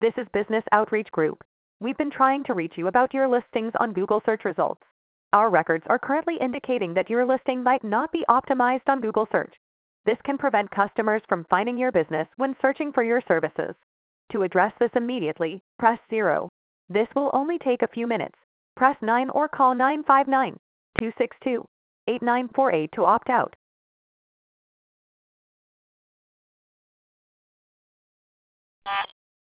This is Business Outreach Group. We've been trying to reach you about your listings on Google search results. Our records are currently indicating that your listing might not be optimized on Google search. This can prevent customers from finding your business when searching for your services. To address this immediately, press 0. This will only take a few minutes. Press 9 or call 959-262-8948 to opt out.